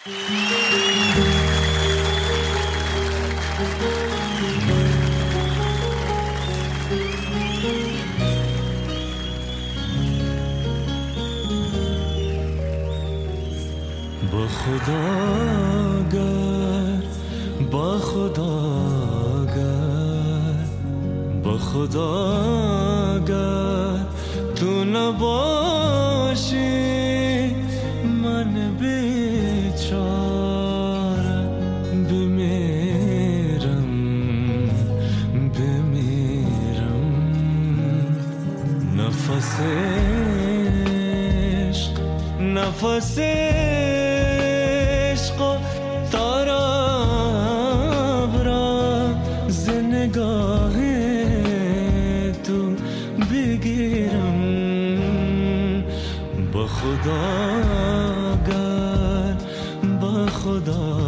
با خدا گر، با خدا گر، با خدا گر تو نباشی من بیچاره بمیرم بمیرم. نفس عشق نفس عشق طرب را ز نگاه تو بگیرم. با خدا گر، با خدا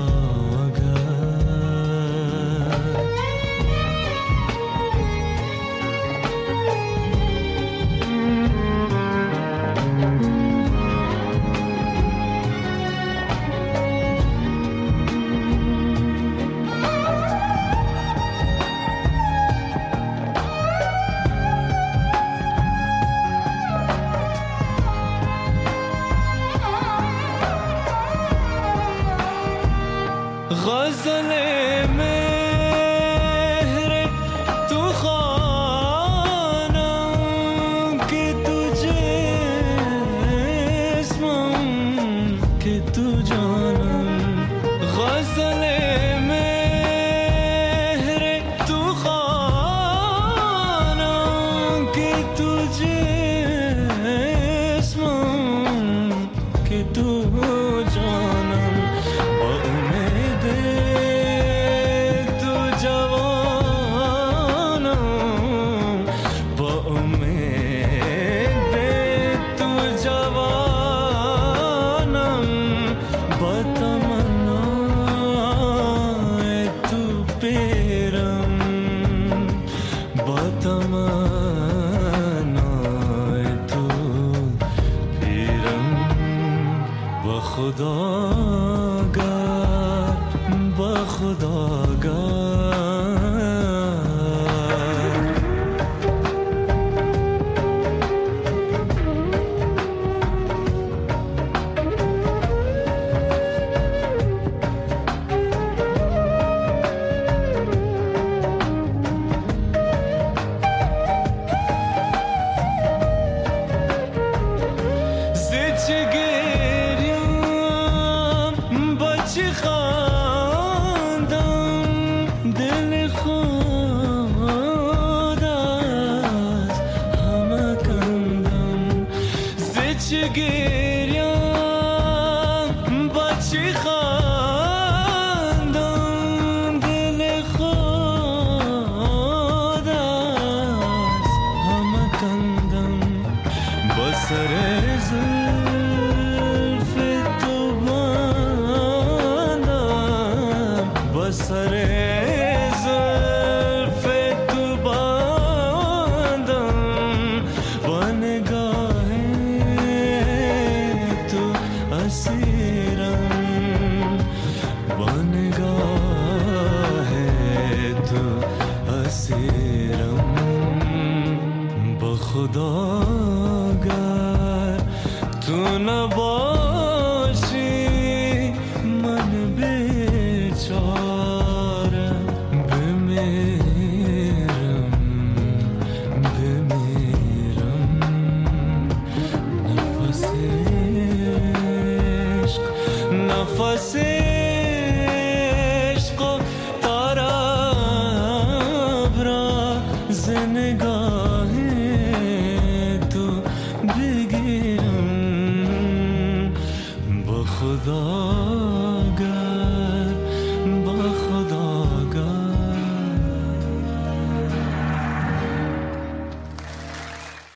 غزل مهر تو خوانم که تو جسمم که تو جانم. غزل مهر تو خوانم که تو جسمم که تو جانم. خدا گر، با خدا چی خواندم دل خود از همه کندم. ز چه گریم با چی خواندم دل خود از همه کندم. با سر سر زلف تو باندم. با نگاه تو اسیرم. با نگاه تو اسیرم. با خدا گر تو نباشی من بیچاره بمیرم بمیرم. نفس عشق نفس عشق طرب را ز نگاه تو بگیرم. با خدا